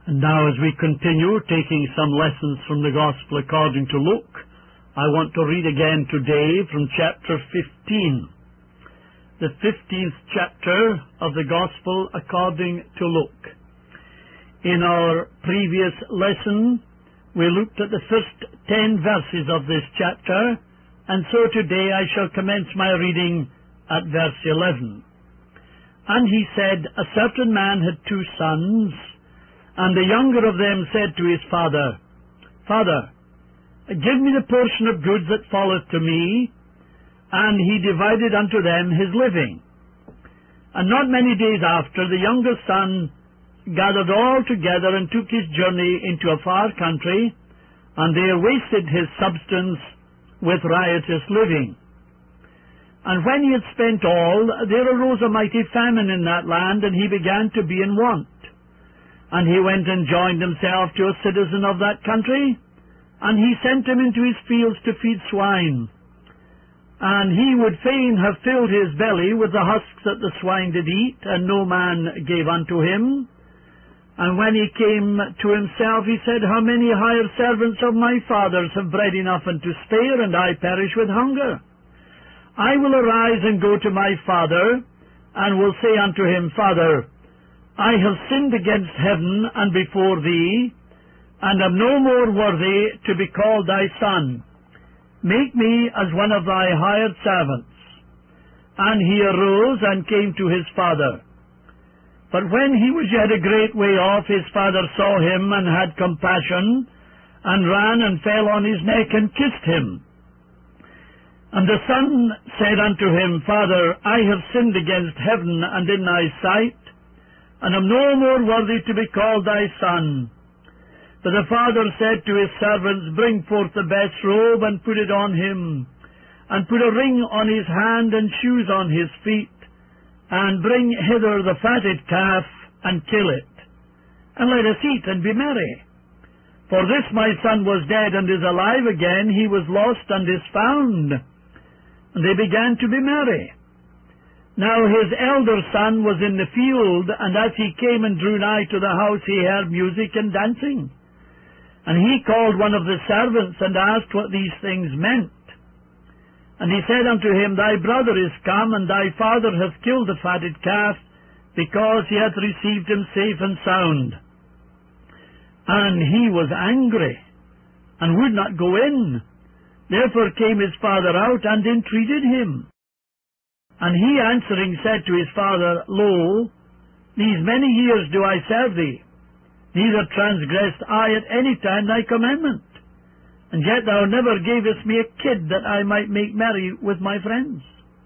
And now, as we continue taking some lessons from the Gospel according to Luke, I want to read again today from chapter 15, the 15th chapter of the Gospel according to Luke. In our previous lesson, we looked at the first 10 verses of this chapter, and so today I shall commence my reading at verse 11. And he said, A certain man had 2 sons, and the younger of them said to his father, Father, give me the portion of goods that falleth to me. And he divided unto them his living. And not many days after, the younger son gathered all together and took his journey into a far country, and there wasted his substance with riotous living. And when he had spent all, there arose a mighty famine in that land, and he began to be in want. And he went and joined himself to a citizen of that country, and he sent him into his fields to feed swine. And he would fain have filled his belly with the husks that the swine did eat, and no man gave unto him. And when he came to himself, he said, How many hired servants of my father's have bread enough and to spare, and I perish with hunger? I will arise and go to my father, and will say unto him, Father, I have sinned against heaven and before thee, and am no more worthy to be called thy son. Make me as one of thy hired servants. And he arose and came to his father. But when he was yet a great way off, his father saw him and had compassion, and ran and fell on his neck and kissed him. And the son said unto him, Father, I have sinned against heaven and in thy sight, and am no more worthy to be called thy son. But the father said to his servants, Bring forth the best robe, and put it on him, and put a ring on his hand, and shoes on his feet, and bring hither the fatted calf, and kill it, and let us eat and be merry. For this my son was dead, and is alive again, he was lost, and is found. And they began to be merry. Now his elder son was in the field, and as he came and drew nigh to the house, he heard music and dancing. And he called one of the servants, and asked what these things meant. And he said unto him, Thy brother is come, and thy father hath killed the fatted calf, because he hath received him safe and sound. And he was angry, and would not go in. Therefore came his father out, and entreated him. And he answering said to his father, Lo, these many years do I serve thee, neither transgressed I at any time thy commandment. And yet thou never gavest me a kid that I might make merry with my friends.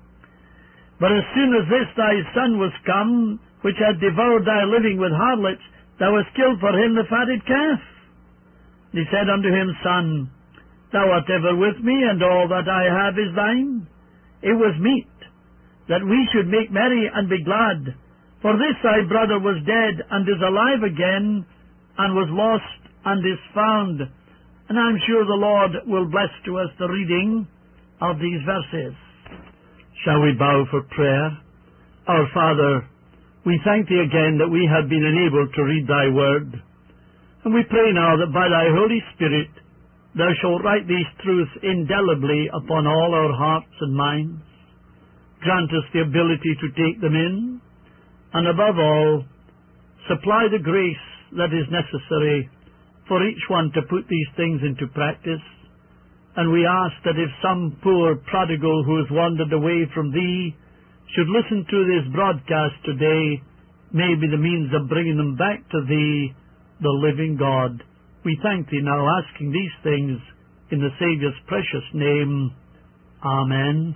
But as soon as this thy son was come, which had devoured thy living with harlots, thou hast killed for him the fatted calf. And he said unto him, Son, thou art ever with me, and all that I have is thine. It was meet that we should make merry and be glad. For this thy brother was dead, and is alive again, and was lost, and is found. And I'm sure the Lord will bless to us the reading of these verses. Shall we bow for prayer? Our Father, we thank thee again that we have been enabled to read thy word. And we pray now that by thy Holy Spirit thou shalt write these truths indelibly upon all our hearts and minds. Grant us the ability to take them in, and above all, supply the grace that is necessary for each one to put these things into practice. And we ask that if some poor prodigal who has wandered away from thee should listen to this broadcast today, may be the means of bringing them back to thee, the living God. We thank thee now, asking these things in the Saviour's precious name. Amen.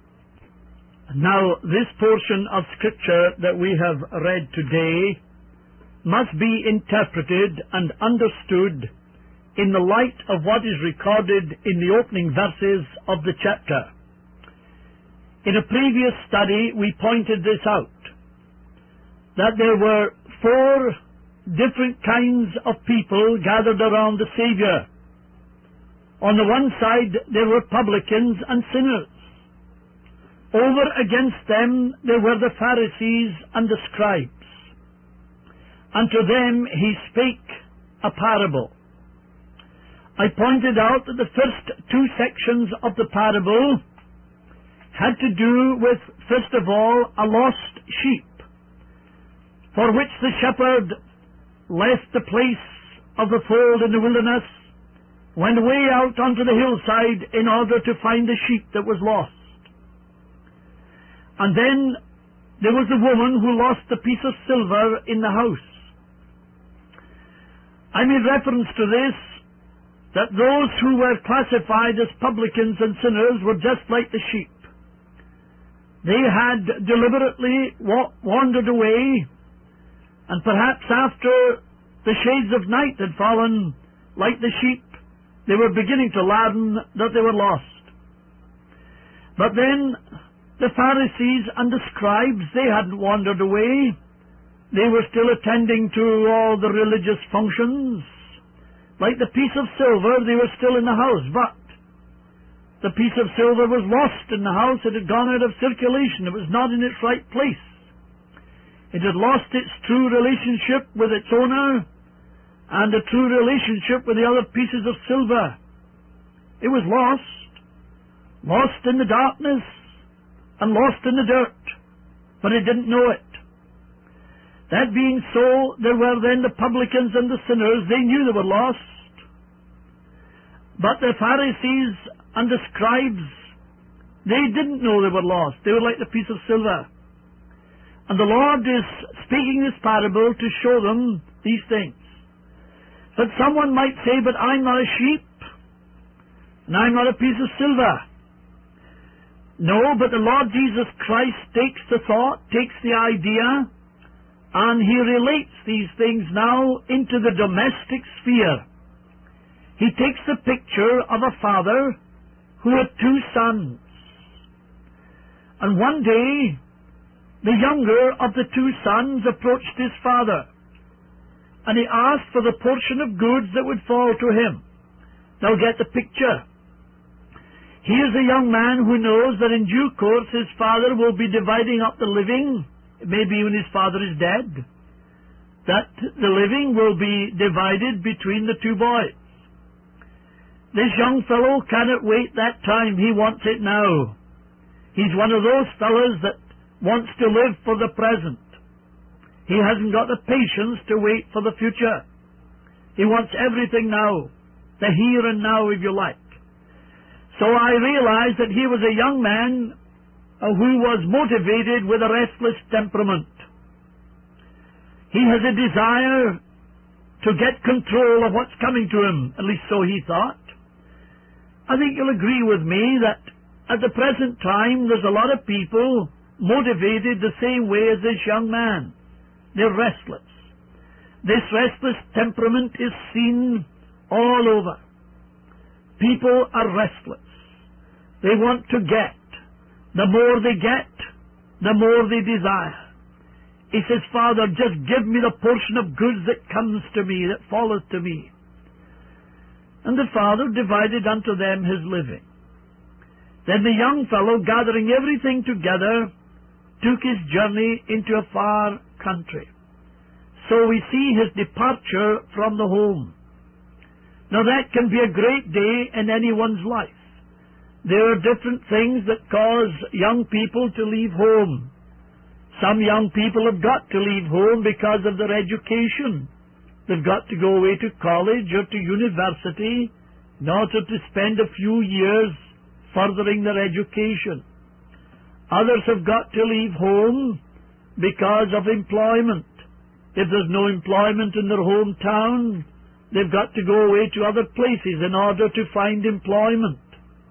Now, this portion of Scripture that we have read today must be interpreted and understood in the light of what is recorded in the opening verses of the chapter. In a previous study, we pointed this out, that there were 4 different kinds of people gathered around the Savior. On the one side, there were publicans and sinners. Over against them there were the Pharisees and the scribes. Unto them he spake a parable. I pointed out that the first two sections of the parable had to do with, first of all, a lost sheep, for which the shepherd left the place of the fold in the wilderness, went way out onto the hillside in order to find the sheep that was lost. And then there was the woman who lost the piece of silver in the house. I made reference to this, that those who were classified as publicans and sinners were just like the sheep. They had deliberately wandered away, and perhaps after the shades of night had fallen, like the sheep, they were beginning to learn that they were lost. But then the Pharisees and the scribes, they hadn't wandered away. They were still attending to all the religious functions. Like the piece of silver, they were still in the house, but the piece of silver was lost in the house. It had gone out of circulation. It was not in its right place. It had lost its true relationship with its owner and a true relationship with the other pieces of silver. It was lost in the darkness and lost in the dirt, but it didn't know it. That being so, there were then the publicans and the sinners. They knew they were lost. But the Pharisees and the scribes, they didn't know they were lost. They were like the piece of silver. And the Lord is speaking this parable to show them these things. But someone might say, but I'm not a sheep, and I'm not a piece of silver. No, but the Lord Jesus Christ takes the thought, takes the idea, and He relates these things now into the domestic sphere. He takes the picture of a father who had two sons. And one day, the younger of the two sons approached his father, and he asked for the portion of goods that would fall to him. Now get the picture. Here's a young man who knows that in due course his father will be dividing up the living, maybe when his father is dead, that the living will be divided between the two boys. This young fellow cannot wait that time. He wants it now. He's one of those fellows that wants to live for the present. He hasn't got the patience to wait for the future. He wants everything now, the here and now, if you like. So I realized that he was a young man who was motivated with a restless temperament. He has a desire to get control of what's coming to him, at least so he thought. I think you'll agree with me that at the present time there's a lot of people motivated the same way as this young man. They're restless. This restless temperament is seen all over. People are restless. They want to get. The more they get, the more they desire. He says, Father, just give me the portion of goods that comes to me, that falleth to me. And the father divided unto them his living. Then the young fellow, gathering everything together, took his journey into a far country. So we see his departure from the home. Now that can be a great day in anyone's life. There are different things that cause young people to leave home. Some young people have got to leave home because of their education. They've got to go away to college or to university in order to spend a few years furthering their education. Others have got to leave home because of employment. If there's no employment in their hometown, they've got to go away to other places in order to find employment.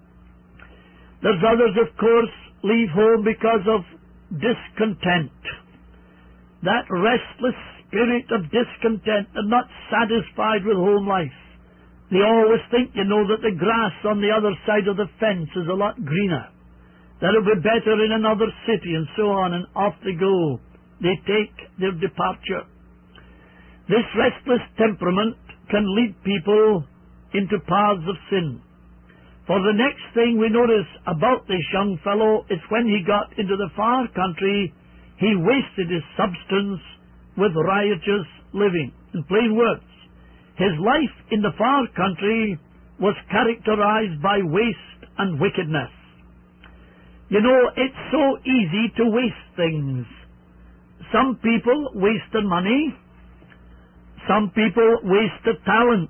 There's others, of course, leave home because of discontent. That restless spirit of discontent. They're not satisfied with home life. They always think, that the grass on the other side of the fence is a lot greener. That it'll be better in another city, and so on, and off they go. They take their departure. This restless temperament can lead people into paths of sin. For the next thing we notice about this young fellow is when he got into the far country, he wasted his substance with riotous living. In plain words, His life in the far country was characterized by waste and wickedness. You know, it's so easy to waste things. Some people waste their money. Some people waste their talents.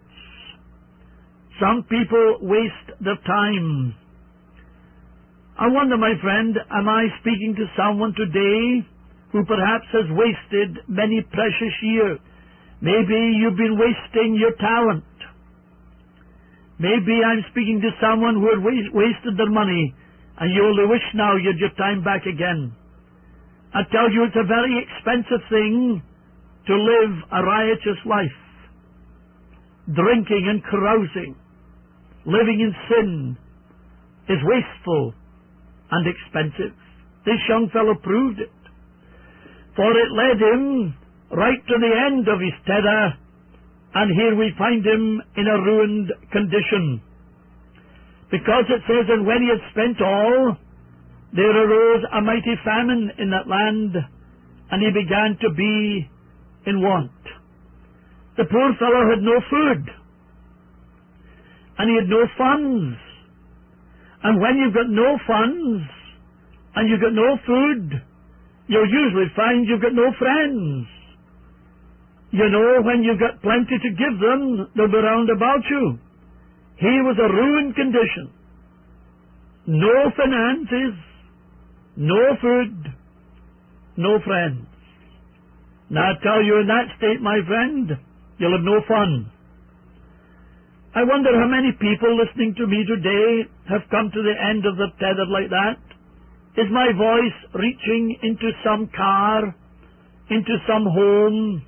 Some people waste their time. I wonder, my friend, am I speaking to someone today who perhaps has wasted many precious years? Maybe you've been wasting your talent. Maybe I'm speaking to someone who had wasted their money, and you only wish now you had your time back again. I tell you, it's a very expensive thing to live a riotous life, drinking and carousing, living in sin is wasteful and expensive. This young fellow proved it, for it led him right to the end of his tether, and here we find him in a ruined condition. Because it says, and when he had spent all, there arose a mighty famine in that land, and he began to be in want. The poor fellow had no food, and he had no funds. And when you've got no funds, and you've got no food, you'll usually find you've got no friends. You know, when you've got plenty to give them, they'll be round about you. He was a ruined condition. No finances, no food, no friends. Now I tell you, in that state, my friend, you'll have no fun. I wonder how many people listening to me today have come to the end of their tether like that. Is my voice reaching into some car, into some home,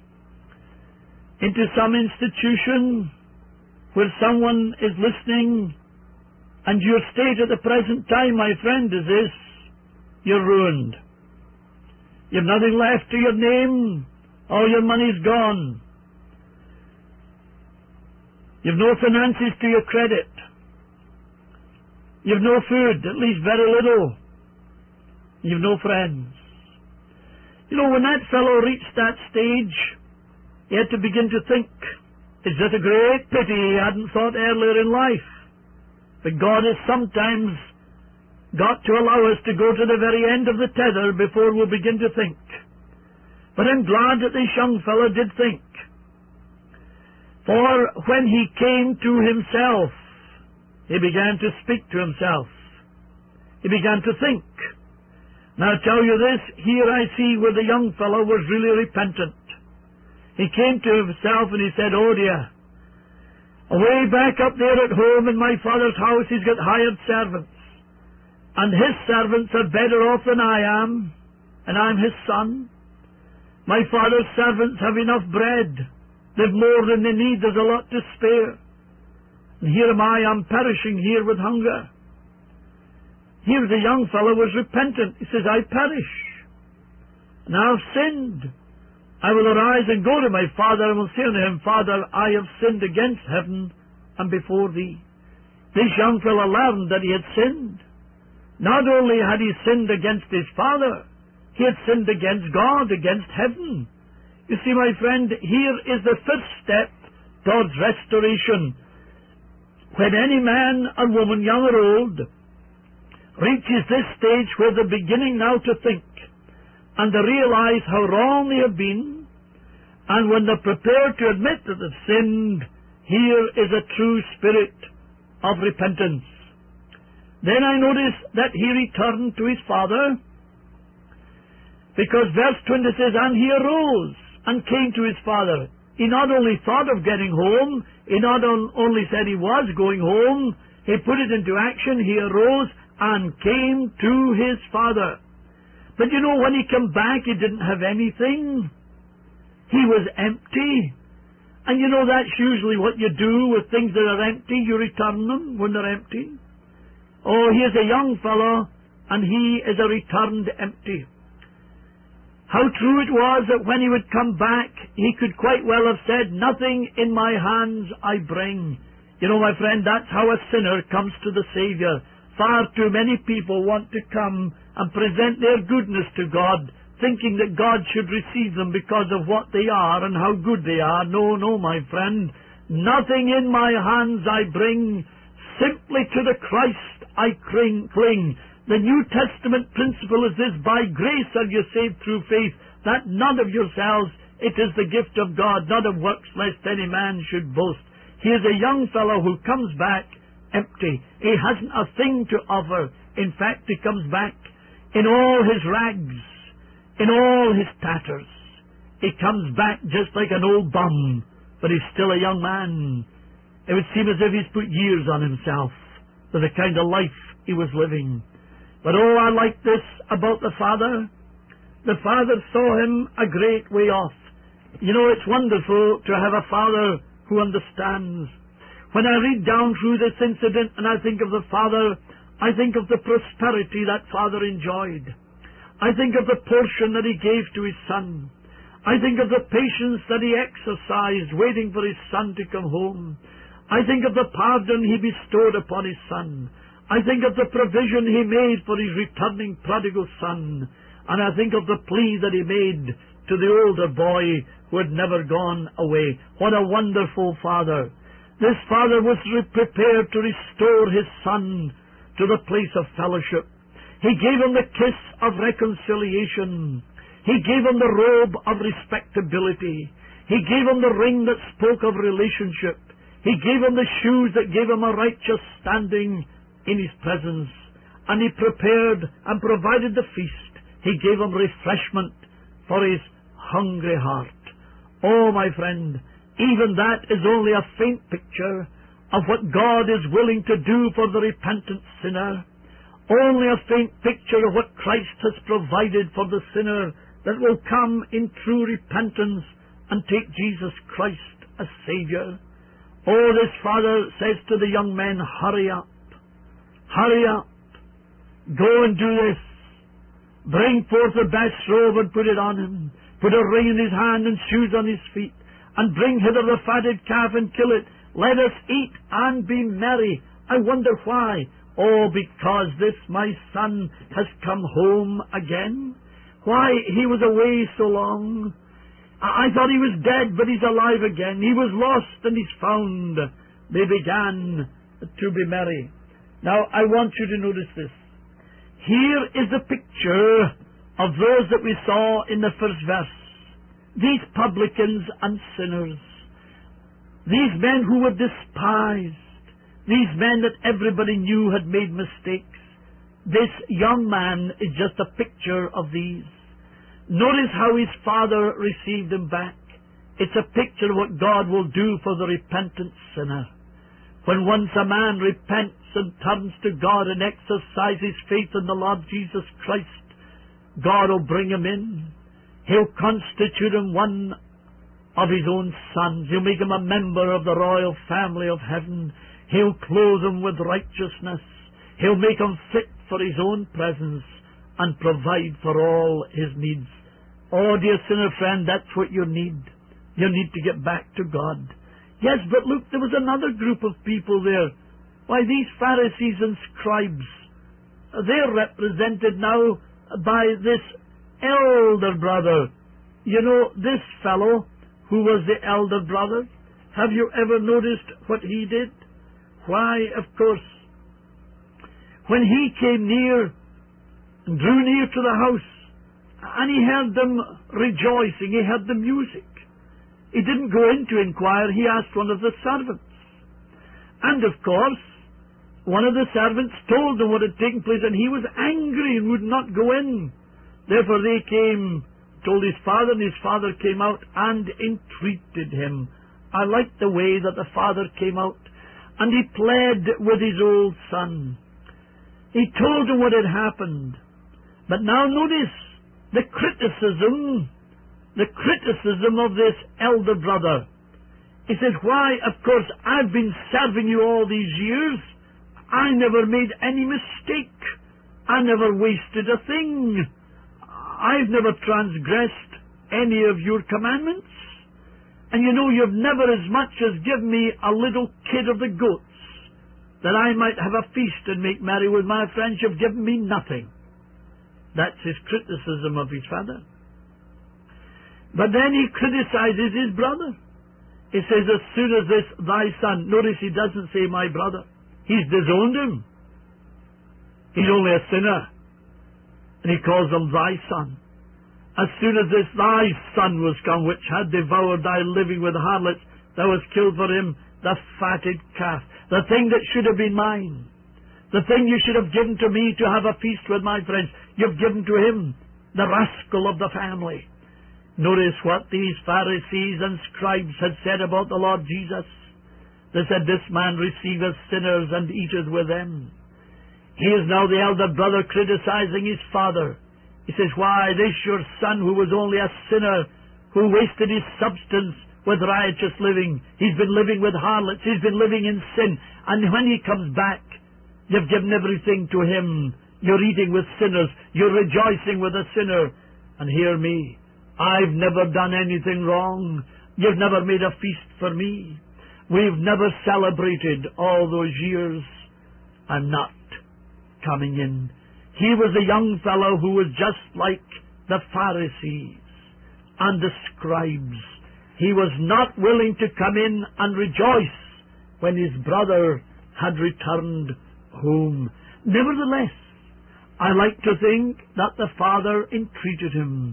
into some institution where someone is listening, and your state at the present time, my friend, is this: you're ruined. You've nothing left to your name. All your money's gone. You've no finances to your credit. You've no food, at least very little. You've no friends. You know, when that fellow reached that stage, he had to begin to think, is it a great pity he hadn't thought earlier in life? But God has sometimes got to allow us to go to the very end of the tether before we begin to think. But I'm glad that this young fellow did think. For when he came to himself, he began to speak to himself. He began to think. Now I tell you this, here I see where the young fellow was really repentant. He came to himself and he said, oh dear, away back up there at home in my father's house, he's got hired servants. And his servants are better off than I am, and I'm his son. My father's servants have enough bread. They've more than they need. There's a lot to spare. And here am I'm perishing here with hunger. Here the young fellow was repentant. He says, I perish. And I've sinned. I will arise and go to my father and will say unto him, Father, I have sinned against heaven and before thee. This young fellow learned that he had sinned. Not only had he sinned against his father, he had sinned against God, against heaven. You see, my friend, here is the first step towards restoration. When any man or woman, young or old, reaches this stage where they're beginning now to think, and they realize how wrong they have been, and when they're prepared to admit that they've sinned, here is a true spirit of repentance. Then I notice that he returned to his father, because verse 20 says, and he arose and came to his father. He not only thought of getting home, he not only said he was going home, he put it into action. He arose and came to his father. But you know, when he came back, he didn't have anything. He was empty. And you know, that's usually what you do with things that are empty. You return them when they're empty. Oh, here's a young fellow, and he is a returned empty. How true it was that when he would come back, he could quite well have said, nothing in my hands I bring. You know, my friend, that's how a sinner comes to the Savior. Far too many people want to come and present their goodness to God, thinking that God should receive them because of what they are and how good they are. No, no, my friend. Nothing in my hands I bring, simply to the Christ I cling. The New Testament principle is this: by grace are you saved through faith, that not of yourselves, it is the gift of God, not of works, lest any man should boast. He is a young fellow who comes back empty. He hasn't a thing to offer. In fact, he comes back in all his rags, in all his tatters. He comes back just like an old bum, but he's still a young man. It would seem as if he's put years on himself for the kind of life he was living. But oh, I like this about the Father. The Father saw him a great way off. You know, it's wonderful to have a Father who understands. When I read down through this incident and I think of the Father, I think of the prosperity that Father enjoyed. I think of the portion that he gave to his Son. I think of the patience that he exercised waiting for his Son to come home. I think of the pardon he bestowed upon his Son. I think of the provision he made for his returning prodigal son. And I think of the plea that he made to the older boy who had never gone away. What a wonderful Father. This Father was prepared to restore his Son to the place of fellowship. He gave him the kiss of reconciliation. He gave him the robe of respectability. He gave him the ring that spoke of relationship. He gave him the shoes that gave him a righteous standing in his presence. And he prepared and provided the feast. He gave him refreshment for his hungry heart. Oh, my friend, even that is only a faint picture of what God is willing to do for the repentant sinner. Only a faint picture of what Christ has provided for the sinner that will come in true repentance and take Jesus Christ as Savior. Oh, this Father says to the young men, hurry up. Hurry up. Go and do this. Bring forth the best robe and put it on him. Put a ring in his hand and shoes on his feet. And bring hither the fatted calf and kill it. Let us eat and be merry. I wonder why. Oh, because this my son has come home again. Why, he was away so long. I thought he was dead, but he's alive again. He was lost and he's found. They began to be merry. Now, I want you to notice this. Here is the picture of those that we saw in the first verse. These publicans and sinners. These men who were despised. These men that everybody knew had made mistakes. This young man is just a picture of these. Notice how his father received him back. It's a picture of what God will do for the repentant sinner. When once a man repents and turns to God and exercises faith in the Lord Jesus Christ, God will bring him in. He'll constitute him one of his own sons. He'll make him a member of the royal family of heaven. He'll clothe him with righteousness. He'll make him fit for his own presence and provide for all his needs. Oh, dear sinner friend, that's what you need. You need to get back to God. Yes, but look, there was another group of people there. Why, these Pharisees and scribes, they're represented now by this elder brother. You know, this fellow who was the elder brother, have you ever noticed what he did? Why, of course, when he came near, drew near to the house, and he heard them rejoicing, he heard the music. He didn't go in to inquire, he asked one of the servants. And of course, one of the servants told them what had taken place, and he was angry and would not go in. Therefore they came, told his father, and his father came out and entreated him. I like the way that the father came out, and he pled with his old son. He told him what had happened. But now notice the criticism of this elder brother. He says, why, of course, I've been serving you all these years. I never made any mistake. I never wasted a thing. I've never transgressed any of your commandments. And you know, you've never as much as given me a little kid of the goats, that I might have a feast and make merry with my friends. You've given me nothing. That's his criticism of his father. But then he criticizes his brother. He says, as soon as this thy son, notice he doesn't say my brother. He's disowned him. He's only a sinner. And he calls him thy son. As soon as this thy son was come, which had devoured thy living with harlots, thou hast killed for him the fatted calf, the thing that should have been mine, the thing you should have given to me to have a feast with my friends. You've given to him, the rascal of the family. Notice what these Pharisees and scribes had said about the Lord Jesus. They said, this man receiveth sinners and eateth with them. He is now the elder brother criticizing his father. He says, why, this your son who was only a sinner, who wasted his substance with riotous living. He's been living with harlots. He's been living in sin. And when he comes back, you've given everything to him. You're eating with sinners. You're rejoicing with a sinner. And hear me, I've never done anything wrong. You've never made a feast for me. We've never celebrated all those years. I'm not coming in. He was a young fellow who was just like the Pharisees and the scribes. He was not willing to come in and rejoice when his brother had returned home. Nevertheless, I like to think that the father entreated him.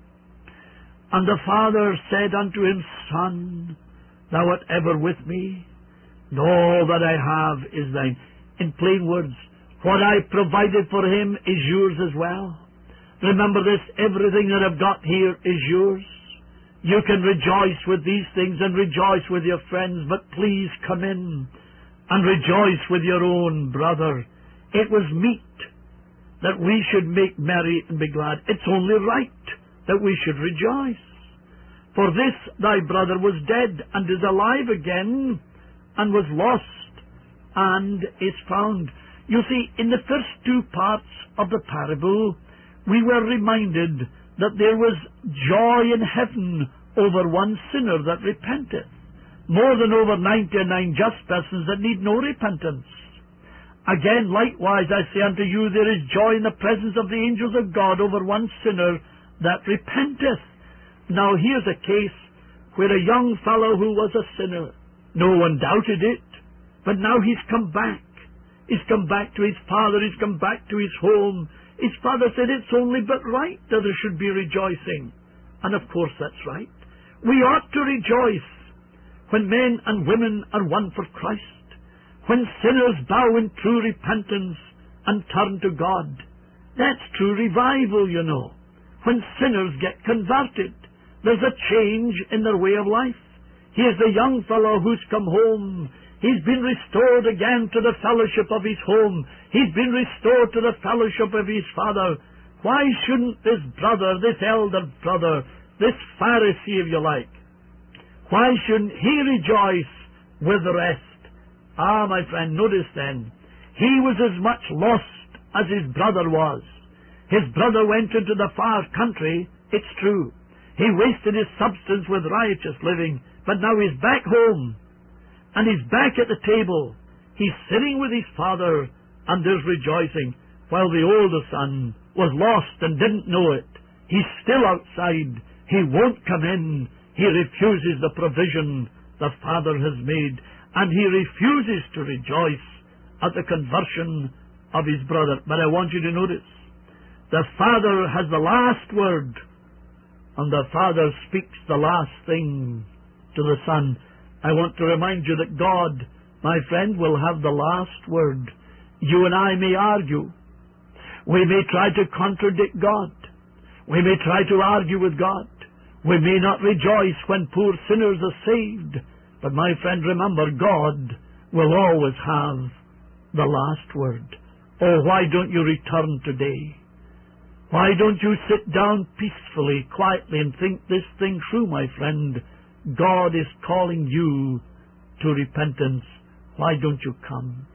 And the father said unto him, Son, thou art ever with me, and all that I have is thine. In plain words, what I provided for him is yours as well. Remember this, everything that I've got here is yours. You can rejoice with these things and rejoice with your friends, but please come in and rejoice with your own brother. It was meet that we should make merry and be glad. It's only right that we should rejoice. For this thy brother was dead and is alive again, and was lost and is found. You see, in the first two parts of the parable, we were reminded that there was joy in heaven over one sinner that repenteth, more than over 99 just persons that need no repentance. Again, likewise, I say unto you, there is joy in the presence of the angels of God over one sinner that repenteth. Now, here's a case where a young fellow who was a sinner, no one doubted it, but now he's come back. He's come back to his father. He's come back to his home. His father said, it's only but right that there should be rejoicing. And of course that's right. We ought to rejoice when men and women are one for Christ, when sinners bow in true repentance and turn to God. That's true revival, you know. When sinners get converted, there's a change in their way of life. Here's the young fellow who's come home. He's been restored again to the fellowship of his home. He's been restored to the fellowship of his father. Why shouldn't this brother, this elder brother, this Pharisee, if you like, why shouldn't he rejoice with the rest? Ah, my friend, notice then, he was as much lost as his brother was. His brother went into the far country, it's true. He wasted his substance with riotous living, but now he's back home. And he's back at the table. He's sitting with his father, and there's rejoicing, while the older son was lost and didn't know it. He's still outside. He won't come in. He refuses the provision the father has made, and he refuses to rejoice at the conversion of his brother. But I want you to notice, the father has the last word, and the father speaks the last thing to the son. I want to remind you that God, my friend, will have the last word. You and I may argue. We may try to contradict God. We may try to argue with God. We may not rejoice when poor sinners are saved. But my friend, remember, God will always have the last word. Oh, why don't you return today? Why don't you sit down peacefully, quietly, and think this thing through, my friend? God is calling you to repentance. Why don't you come?